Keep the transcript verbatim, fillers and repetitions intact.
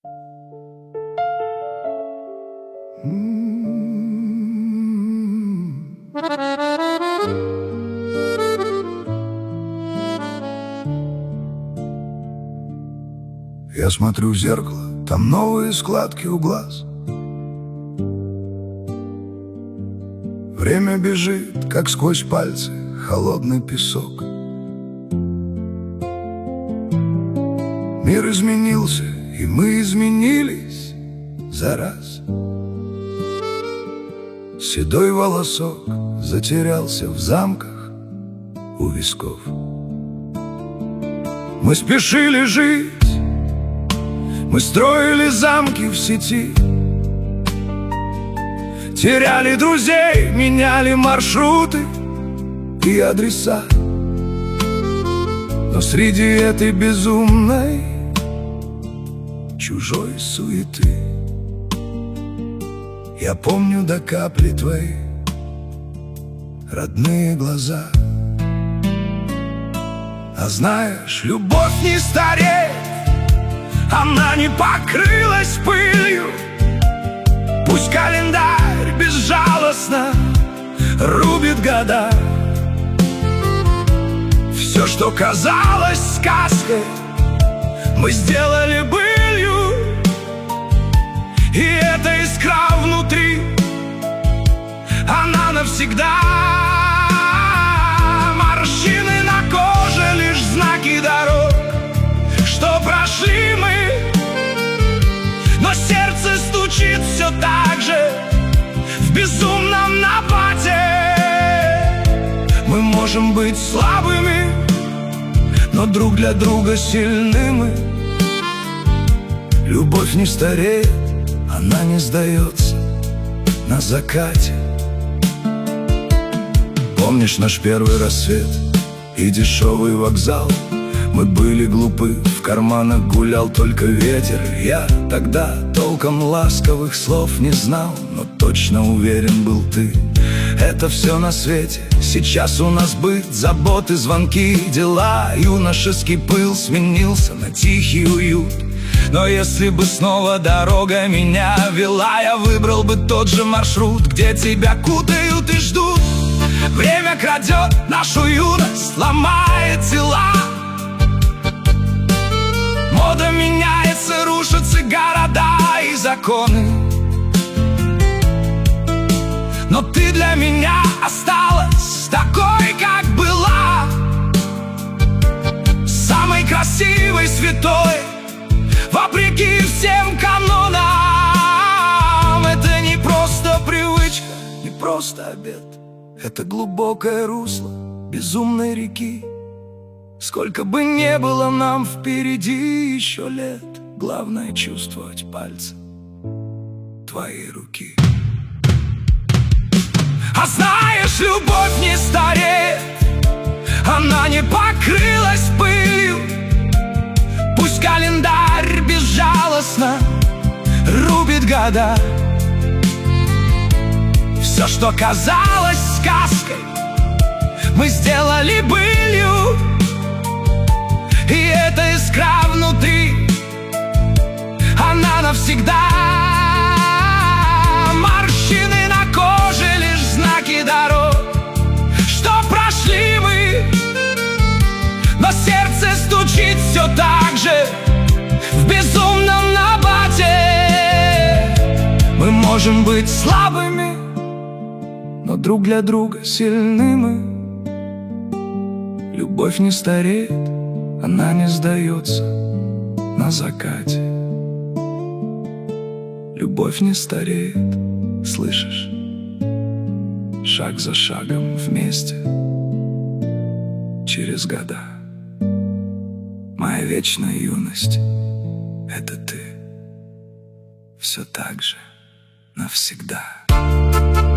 Я смотрю в зеркало, там новые складки у глаз. Время бежит, как сквозь пальцы холодный песок. Мир изменился, и мы изменились за раз. Седой волосок затерялся в замках у висков. Мы спешили жить, мы строили замки в сети, теряли друзей, меняли маршруты и адреса. Но среди этой безумной чужой суеты я помню до капли твои родные глаза. А знаешь, любовь не стареет, она не покрылась пылью. Пусть календарь безжалостно рубит года. Все, что казалось сказкой, мы сделали былью. И эта искра внутри, она навсегда. Морщины на коже — лишь знаки дорог, что прошли мы. Но сердце стучит все так же в безумном нападе. Мы можем быть слабыми, но друг для друга сильными. Любовь не стареет, она не сдается на закате. Помнишь наш первый рассвет и дешевый вокзал? Мы были глупы, в карманах гулял только ветер. Я тогда толком ласковых слов не знал, но точно уверен был ты. Это все на свете, сейчас у нас быт, заботы, звонки, дела. Юношеский пыл сменился на тихий уют. Но если бы снова дорога меня вела, я выбрал бы тот же маршрут, где тебя кутают и ждут. Время крадет нашу юность, ломает тела. Мода меняется, рушатся города и законы. Но ты для меня осталась такой, как была. Самой красивой, святой, вопреки всем канонам. Это не просто привычка, не просто обет. Это глубокое русло безумной реки. Сколько бы не было нам впереди еще лет, главное чувствовать пальцы твоей руки. А знаешь, любовь не стареет, она не покрылась пылью. Пусть календарь безжалостно рубит года. Все, что казалось сказкой, мы сделали былью. И эта искра внутри, она навсегда. Морщины на коже — лишь знаки дорог, что прошли мы. Но сердце стучит все так же в безумном набате. Мы можем быть слабыми, но друг для друга сильными. Любовь не стареет, она не сдается на закате. Любовь не стареет, слышишь? Шаг за шагом вместе через года. Моя вечная юность — это ты. Все так же навсегда.